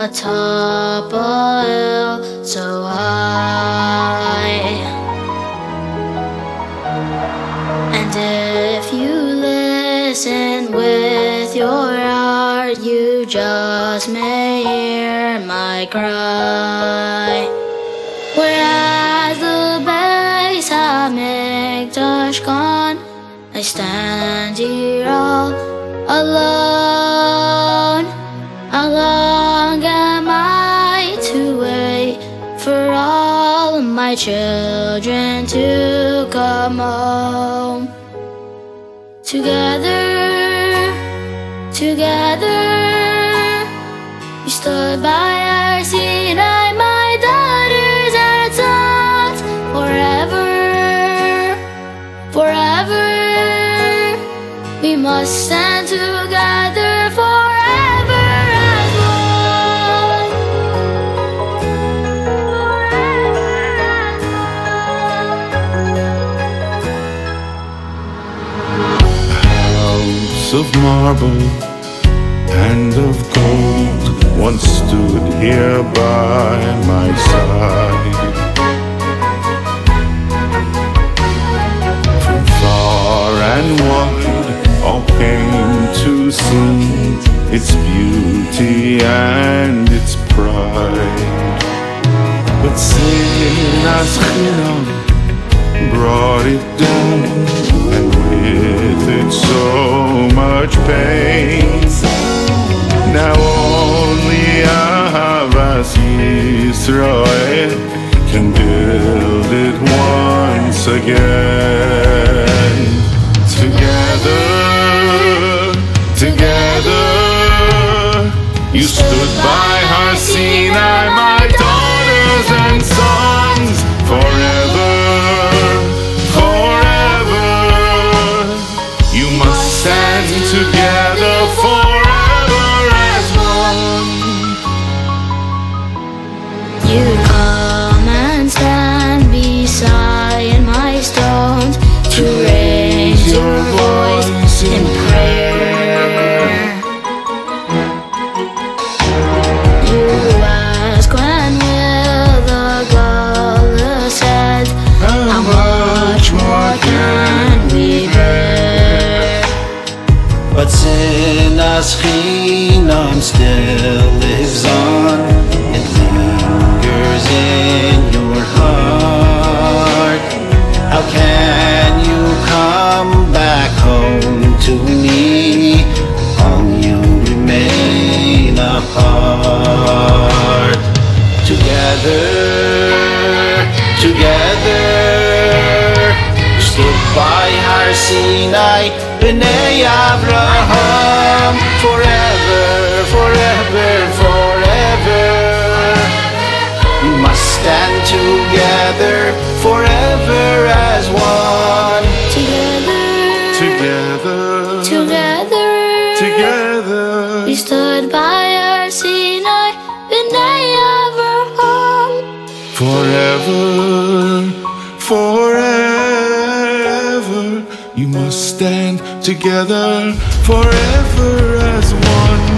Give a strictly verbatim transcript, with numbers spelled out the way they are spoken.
atop a hill so high. And if you listen with your heart, you just may hear my cry. Whereas the Beis Hamikdash gone, I stand here all alone. How long am I to wait for all my children to come home? Together, together, we stood by our Sinai, my daughters and sons, forever, forever. We must stand together forever as one. House of marble and of gold once stood here by my side. From far and wide all came to see its beauty and its pride. But sin as Chinam brought it down, and with it so much pain. Now only Ahavas Yisrael can build it once again. Together, together, you stood by Har Sinai, my daughters and sons, forever, forever. You must stand together forever as one. You come and stand beside my stones to raise your voice in prayer. You ask when will the Gaulah set, how much more can we bear? But sin as Chinam still lives on. It lingers in your heart. How can you come back home to me? All you remain apart. Together, together, stood by Har Sinai, B'nai Avraham, forever, forever, forever. We must stand together forever as one. Together, Together, together, together, we stood by our Sinai, B'nai Avraham. forever, forever. You must stand together forever as one.